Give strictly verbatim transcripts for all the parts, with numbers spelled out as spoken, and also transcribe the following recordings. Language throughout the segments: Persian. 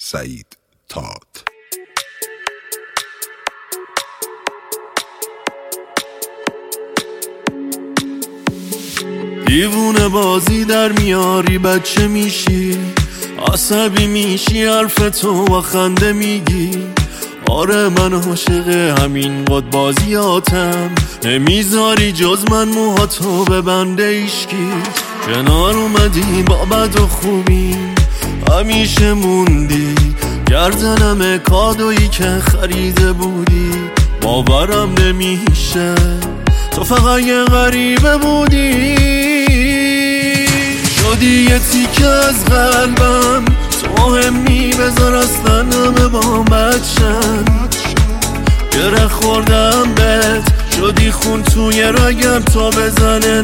سعید تات. دیوونه بازی در میاری بچه میشی، عصبی میشی حرف تو و خنده میگی. آره من عاشق همین قد بازیاتم، نمیذاری جز من موهاتو ببنده ایشکی. کنار اومدی با بد و خوبی، همیشه موندی گردنم کادویی که خریده بودی. باورم نمیشه تو فقط یه غریبه بودی، شدی یه تیکه از قلبم. تو مهمی بذار اصلا همه با هم بچن، گره خوردم بهت شدی خون توی رگم تا بزنه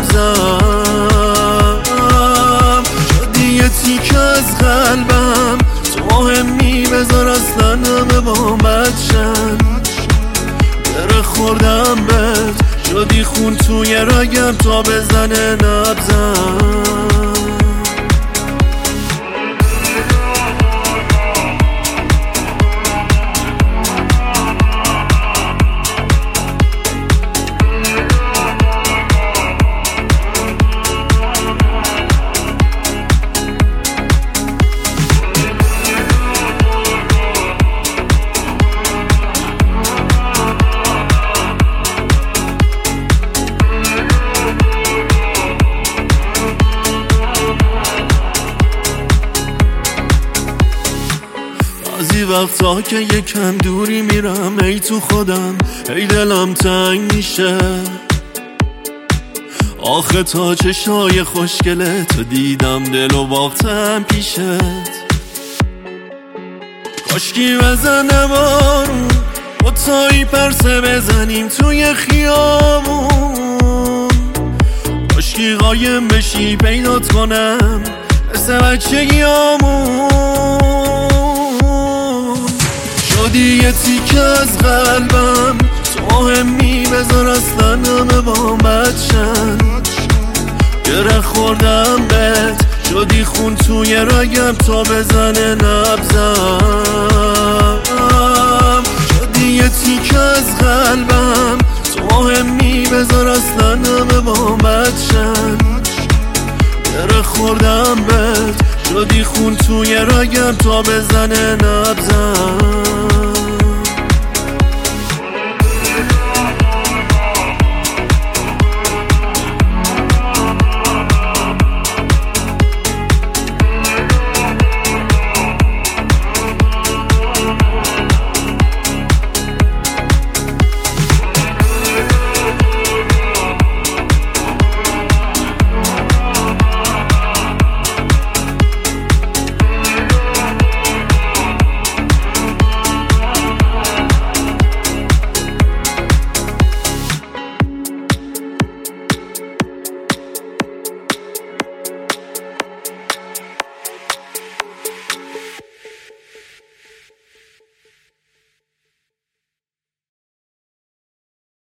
نبزم. شدی یه تیکه از قلبم، تو مهمی بذار اصلا همه با هم بچن، گره خوردم بهت شدی خون توی رگم تا بزنه نبزم. بعضی وقتا که یکم دوری میرم ای تو خودم، ای دلم تنگ میشه. آخه تا چشای خوشگلت دیدم دل و باختم پیشت. کاشکی بزنه بارون با تایی پرسه بزنیم توی خیابون. کاشکی قایم بشی پیدات کنم مثل بچگیامون. شدی یه تیکه از قلبم، تو مهمی بذار اصلا همه با هم بچن، گره خوردم بهت شدی خون توی رگم تا بزنه نبزم. شدی یه تیکه از قلبم، تو مهمی بذار اصلا همه با هم بچن، گره خوردم بهت شدی خون توی رگم تا بزنه نبزم.